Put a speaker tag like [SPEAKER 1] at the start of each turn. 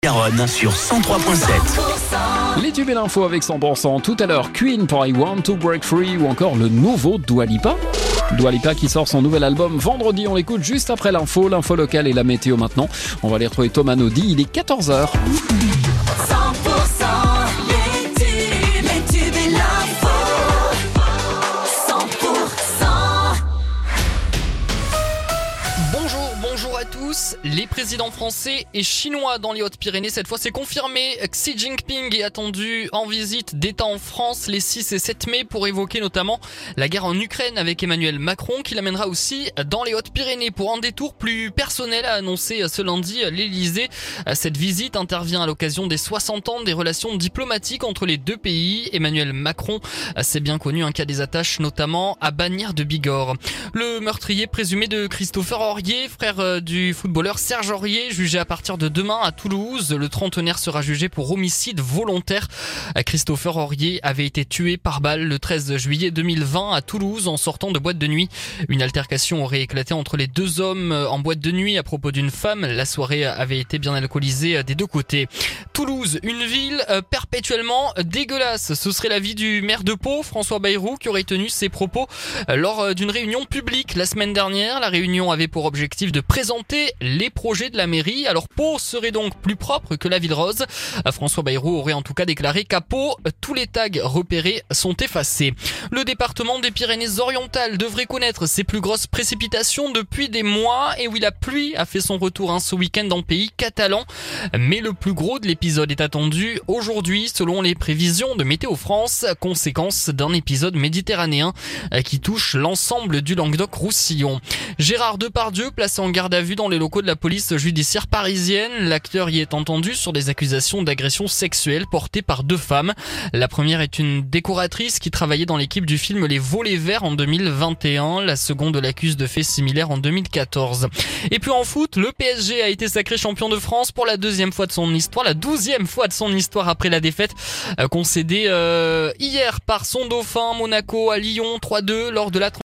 [SPEAKER 1] Garonne sur 103.7.
[SPEAKER 2] Les tubes et l'info avec 100%. Tout à l'heure, Queen pour I Want to Break Free ou encore le nouveau Dua Lipa. Dua Lipa qui sort son nouvel album vendredi. On l'écoute juste après l'info locale et la météo maintenant. On va aller retrouver Thomas Naudy. Il est 14h.
[SPEAKER 3] 100% les tubes et l'info. 100%.
[SPEAKER 4] Bonjour à tous. Les présidents français et chinois dans les Hautes-Pyrénées, cette fois c'est confirmé. Xi Jinping est attendu en visite d'État en France les 6 et 7 mai pour évoquer notamment la guerre en Ukraine avec Emmanuel Macron qui l'amènera aussi dans les Hautes-Pyrénées pour un détour plus personnel, a annoncé ce lundi l'Elysée. Cette visite intervient à l'occasion des 60 ans des relations diplomatiques entre les deux pays. Emmanuel Macron, c'est bien connu, un cas des attaches notamment à Bagnères de Bigorre. Le meurtrier présumé de Christopher Aurier, frère du footballeur Serge Aurier, jugé à partir de demain à Toulouse. Le trentenaire sera jugé pour homicide volontaire. Christopher Aurier avait été tué par balle le 13 juillet 2020 à Toulouse en sortant de boîte de nuit. Une altercation aurait éclaté entre les deux hommes en boîte de nuit à propos d'une femme. La soirée avait été bien alcoolisée des deux côtés. Toulouse, une ville perpétuellement dégueulasse. Ce serait l'avis du maire de Pau, François Bayrou, qui aurait tenu ses propos lors d'une réunion publique la semaine dernière. La réunion avait pour objectif de présenter les projets de la mairie. Alors Pau serait donc plus propre que la ville rose. François Bayrou aurait en tout cas déclaré qu'à Pau, tous les tags repérés sont effacés. Le département des Pyrénées-Orientales devrait connaître ses plus grosses précipitations depuis des mois et où la pluie a fait son retour ce week-end dans le pays catalan. Mais le plus gros de l'épisode est attendu aujourd'hui selon les prévisions de Météo France, conséquence d'un épisode méditerranéen qui touche l'ensemble du Languedoc-Roussillon. Gérard Depardieu placé en garde à vue dans les locaux de la police judiciaire parisienne. L'acteur y est entendu sur des accusations d'agression sexuelle portées par deux femmes. La première est une décoratrice qui travaillait dans l'équipe du film Les Volets Verts en 2021. La seconde l'accuse de faits similaires en 2014. Et puis en foot, le PSG a été sacré champion de France pour la 12e fois de son histoire après la défaite concédée hier par son dauphin Monaco à Lyon 3-2 lors de la